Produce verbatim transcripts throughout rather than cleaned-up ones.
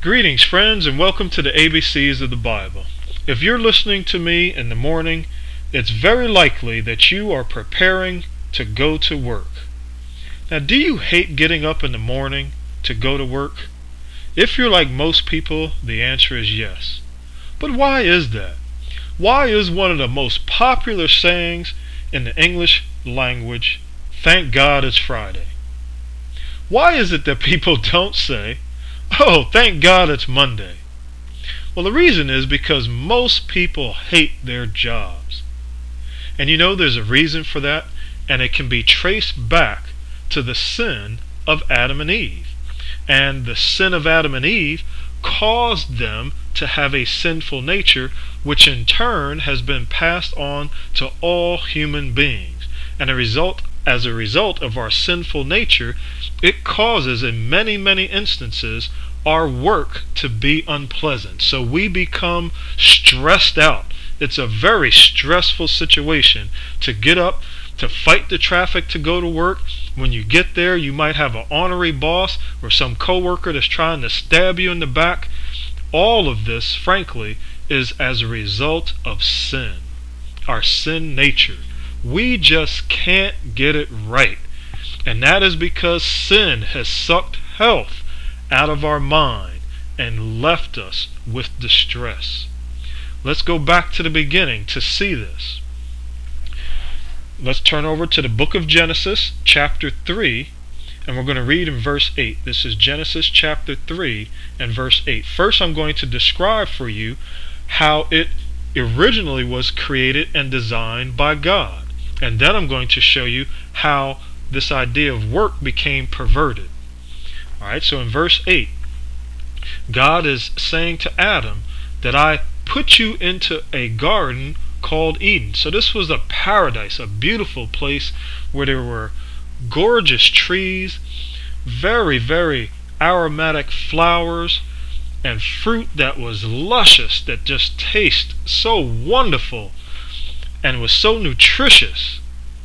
Greetings, friends, and welcome to the A B Cs of the Bible. If you're listening to me in the morning, it's very likely that you are preparing to go to work. Now, do you hate getting up in the morning to go to work? If you're like most people, the answer is yes. But why is that? Why is one of the most popular sayings in the English language, "Thank God it's Friday"? Why is it that people don't say, "Oh, thank God it's Monday"? Well, the reason is because most people hate their jobs. And you know there's a reason for that, and it can be traced back to the sin of Adam and Eve. And the sin of Adam and Eve caused them to have a sinful nature, which in turn has been passed on to all human beings. And a result, as a result of our sinful nature, it causes in many, many instances our work to be unpleasant. So we become stressed out. It's a very stressful situation to get up, to fight the traffic to go to work. When you get there, you might have an ornery boss or some coworker that's trying to stab you in the back. All of this, frankly, is as a result of sin, our sin nature. We just can't get it right. And that is because sin has sucked health out of our mind and left us with distress. Let's go back to the beginning to see this. Let's turn over to the book of Genesis, chapter three, and we're going to read in verse eight. This is Genesis chapter three and verse eight. First, I'm going to describe for you how it originally was created and designed by God. And then I'm going to show you how this idea of work became perverted. Alright, so in verse eight, God is saying to Adam that I put you into a garden called Eden. So this was a paradise, a beautiful place where there were gorgeous trees, very, very aromatic flowers, and fruit that was luscious, that just tasted so wonderful and was so nutritious.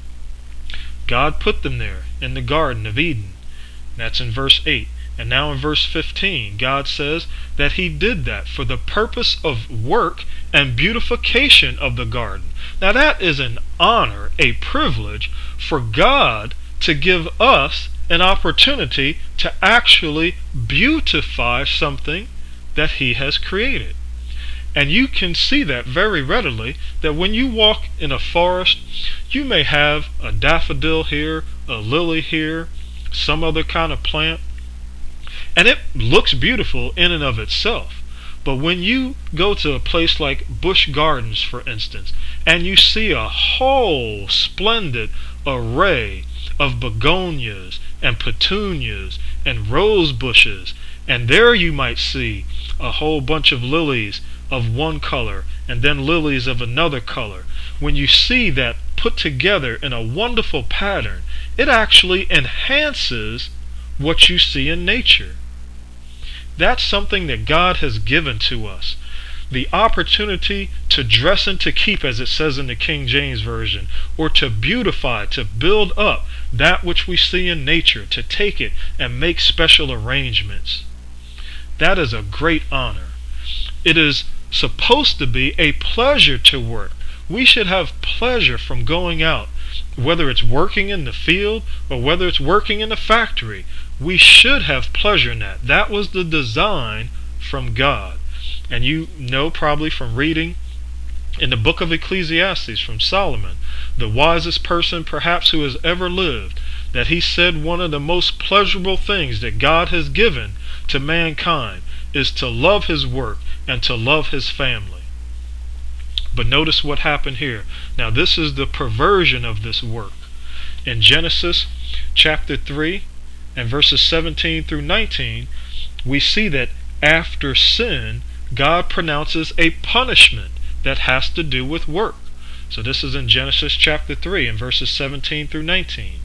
God put them there in the Garden of Eden. That's in verse eight. And now in verse fifteen, God says that He did that for the purpose of work and beautification of the garden. Now that is an honor, a privilege for God to give us an opportunity to actually beautify something that He has created. And you can see that very readily, that when you walk in a forest, you may have a daffodil here, a lily here, some other kind of plant, and it looks beautiful in and of itself. But when you go to a place like Busch Gardens, for instance, and you see a whole splendid array of begonias and petunias and rose bushes, and there you might see a whole bunch of lilies of one color and then lilies of another color. When you see that put together in a wonderful pattern, it actually enhances what you see in nature. That's something that God has given to us. The opportunity to dress and to keep, as it says in the King James Version, or to beautify, to build up that which we see in nature, to take it and make special arrangements. That is a great honor. It is supposed to be a pleasure to work. We should have pleasure from going out, whether it's working in the field or whether it's working in the factory. We should have pleasure in that. That was the design from God. And you know probably from reading in the book of Ecclesiastes from Solomon, the wisest person perhaps who has ever lived, that he said one of the most pleasurable things that God has given to mankind is to love his work and to love his family. But notice what happened here. Now this is the perversion of this work. In Genesis chapter three and verses seventeen through nineteen, we see that after sin, God pronounces a punishment that has to do with work. So this is in Genesis chapter three and verses seventeen through nineteen.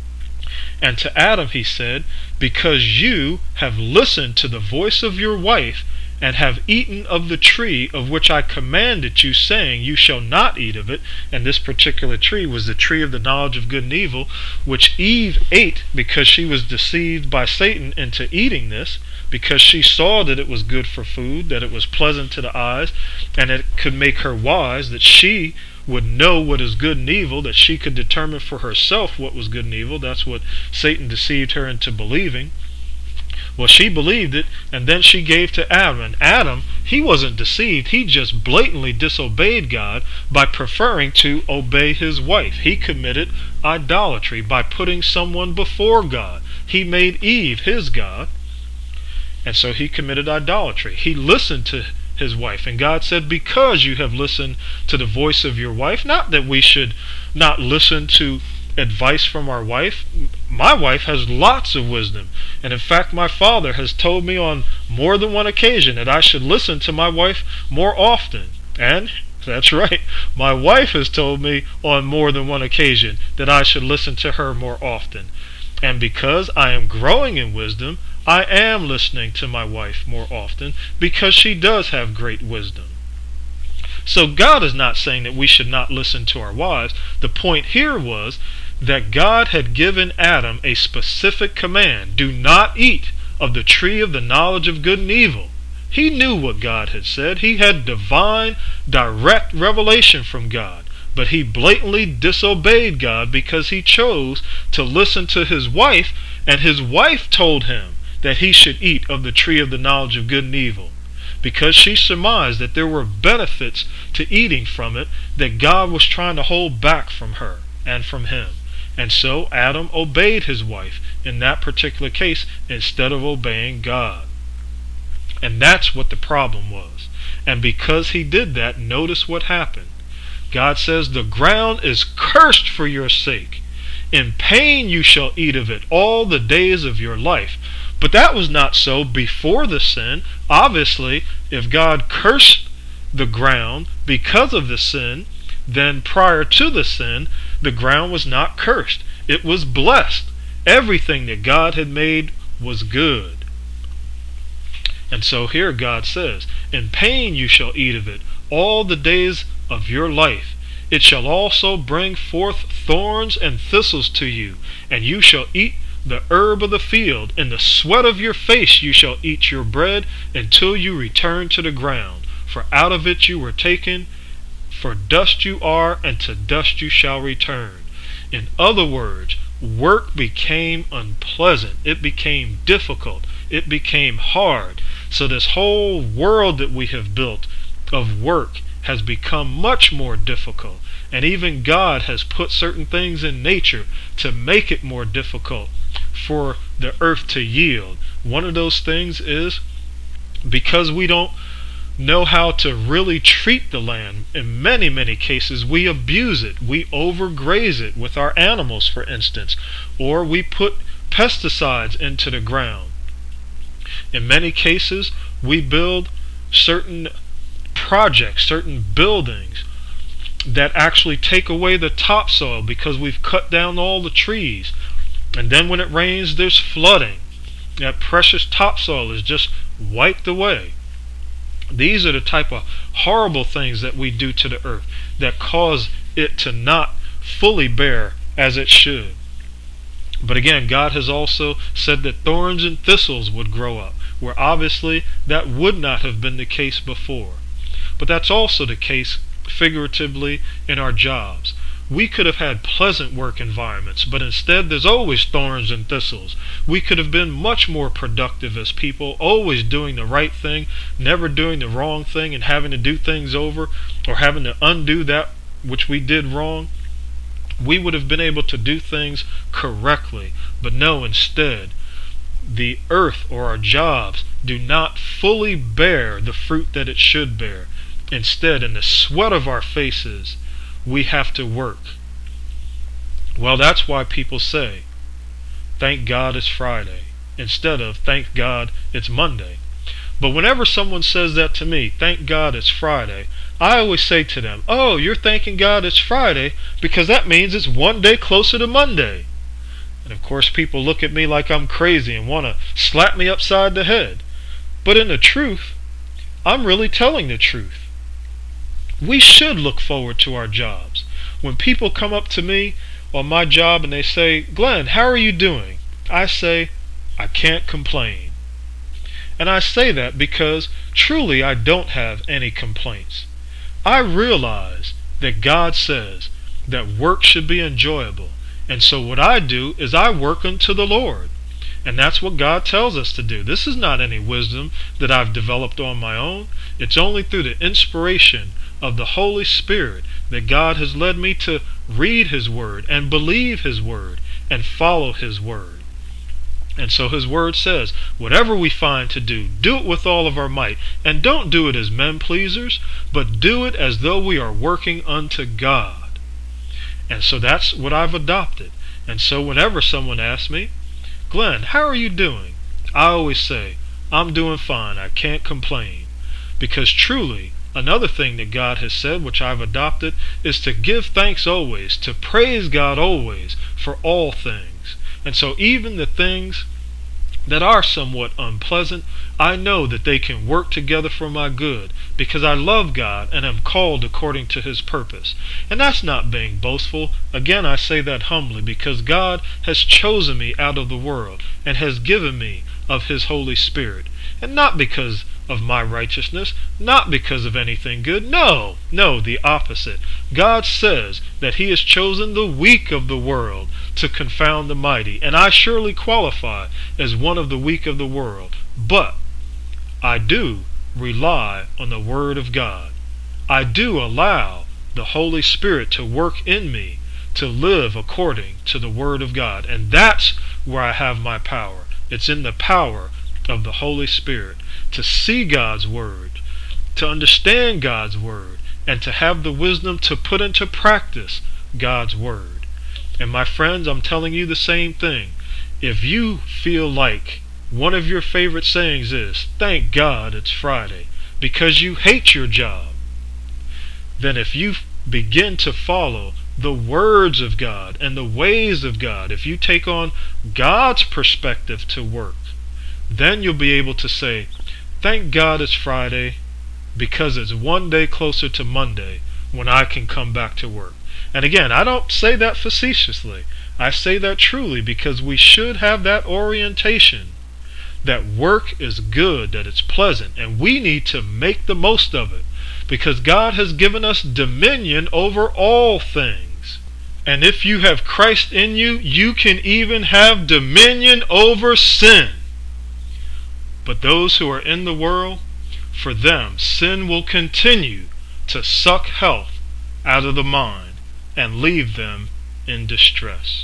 And to Adam he said, "Because you have listened to the voice of your wife, and have eaten of the tree of which I commanded you, saying, you shall not eat of it." And this particular tree was the tree of the knowledge of good and evil, which Eve ate because she was deceived by Satan into eating this. because she saw that it was good for food, that it was pleasant to the eyes, and it could make her wise, that she would know what is good and evil, that she could determine for herself what was good and evil. That's what Satan deceived her into believing. Well, she believed it, and then she gave to Adam. And Adam, he wasn't deceived. He just blatantly disobeyed God by preferring to obey his wife. He committed idolatry by putting someone before God. He made Eve his God, and so he committed idolatry. He listened to his wife, and God said, because you have listened to the voice of your wife, not that we should not listen to advice from our wife. My wife has lots of wisdom, and in fact my father has told me on more than one occasion that I should listen to my wife more often. And that's right, my wife has told me on more than one occasion that I should listen to her more often. And because I am growing in wisdom, I am listening to my wife more often, because she does have great wisdom. So God is not saying that we should not listen to our wives. The point here was that God had given Adam a specific command: do not eat of the tree of the knowledge of good and evil. He knew what God had said. He had divine, direct revelation from God. But he blatantly disobeyed God because he chose to listen to his wife, and his wife told him that he should eat of the tree of the knowledge of good and evil, because she surmised that there were benefits to eating from it that God was trying to hold back from her and from him. And so Adam obeyed his wife in that particular case instead of obeying God. And that's what the problem was. And because he did that, notice what happened. God says, the ground is cursed for your sake. In pain you shall eat of it all the days of your life. But that was not so before the sin. Obviously, if God cursed the ground because of the sin, then prior to the sin, the ground was not cursed. It was blessed. Everything that God had made was good. And so here God says, in pain you shall eat of it all the days of your life. It shall also bring forth thorns and thistles to you, and you shall eat the herb of the field. In the sweat of your face you shall eat your bread until you return to the ground. For out of it you were taken, for dust you are, and to dust you shall return. In other words, work became unpleasant. It became difficult. It became hard. So this whole world that we have built of work has become much more difficult. And even God has put certain things in nature to make it more difficult for the earth to yield. One of those things is because we don't know how to really treat the land. In many, many cases, we abuse it. We overgraze it with our animals, for instance, or we put pesticides into the ground. In many cases, we build certain projects, certain buildings that actually take away the topsoil because we've cut down all the trees. And then when it rains, there's flooding. That precious topsoil is just wiped away. These are the type of horrible things that we do to the earth that cause it to not fully bear as it should. But again, God has also said that thorns and thistles would grow up, where obviously that would not have been the case before. But that's also the case figuratively in our jobs. We could have had pleasant work environments, but instead there's always thorns and thistles. We could have been much more productive as people, always doing the right thing, never doing the wrong thing and having to do things over or having to undo that which we did wrong. We would have been able to do things correctly. But no, instead, the earth or our jobs do not fully bear the fruit that it should bear. Instead, in the sweat of our faces, we have to work. Well, that's why people say, thank God it's Friday, instead of thank God it's Monday. But whenever someone says that to me, thank God it's Friday, I always say to them, oh, you're thanking God it's Friday because that means it's one day closer to Monday. And of course people look at me like I'm crazy and want to slap me upside the head. But in the truth, I'm really telling the truth. We should look forward to our jobs. When people come up to me on my job and they say, Glenn, how are you doing? I say, I can't complain. And I say that because truly I don't have any complaints. I realize that God says that work should be enjoyable. And so what I do is I work unto the Lord. And that's what God tells us to do. This is not any wisdom that I've developed on my own. It's only through the inspiration of the Holy Spirit that God has led me to read His Word and believe His Word and follow His Word. And so His Word says, whatever we find to do, do it with all of our might. And don't do it as men pleasers, but do it as though we are working unto God. And so that's what I've adopted. And so whenever someone asks me, Glenn, how are you doing? I always say, I'm doing fine. I can't complain. Because truly, another thing that God has said, which I've adopted, is to give thanks always, to praise God always for all things. And so even the things that are somewhat unpleasant, I know that they can work together for my good because I love God and am called according to His purpose. And that's not being boastful. Again, I say that humbly because God has chosen me out of the world and has given me of His Holy Spirit. And not because of my righteousness, not because of anything good. No, no, the opposite. God says that He has chosen the weak of the world to confound the mighty, and I surely qualify as one of the weak of the world. But I do rely on the Word of God. I do allow the Holy Spirit to work in me to live according to the Word of God, and that's where I have my power. It's in the power of the Holy Spirit to see God's Word, to understand God's Word, and to have the wisdom to put into practice God's Word. And my friends, I'm telling you the same thing. If you feel like one of your favorite sayings is, thank God it's Friday, because you hate your job, then if you begin to follow the words of God and the ways of God, if you take on God's perspective to work, then you'll be able to say, thank God it's Friday because it's one day closer to Monday when I can come back to work. And again, I don't say that facetiously. I say that truly because we should have that orientation that work is good, that it's pleasant, and we need to make the most of it because God has given us dominion over all things. And if you have Christ in you, you can even have dominion over sin. But those who are in the world, for them, sin will continue to suck health out of the mind and leave them in distress.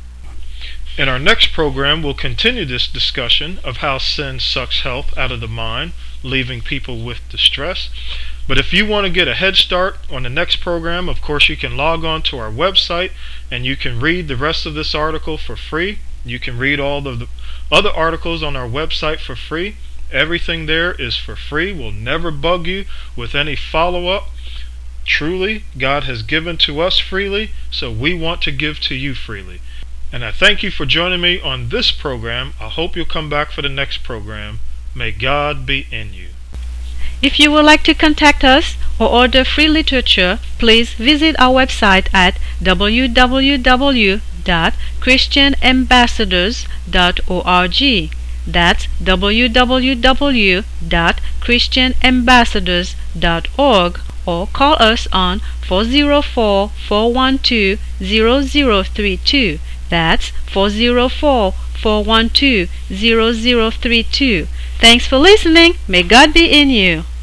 In our next program, we'll continue this discussion of how sin sucks health out of the mind, leaving people with distress. But if you want to get a head start on the next program, of course you can log on to our website and you can read the rest of this article for free. You can read all the other articles on our website for free. Everything there is for free. We'll never bug you with any follow-up. Truly, God has given to us freely, so we want to give to you freely. And I thank you for joining me on this program. I hope you'll come back for the next program. May God be in you. If you would like to contact us or order free literature, please visit our website at w w w dot christian ambassadors dot org. That's w w w dot christian ambassadors dot org, or call us on four oh four, four one two, zero zero three two. That's four oh four, four one two, zero zero three two. Thanks for listening. May God be in you.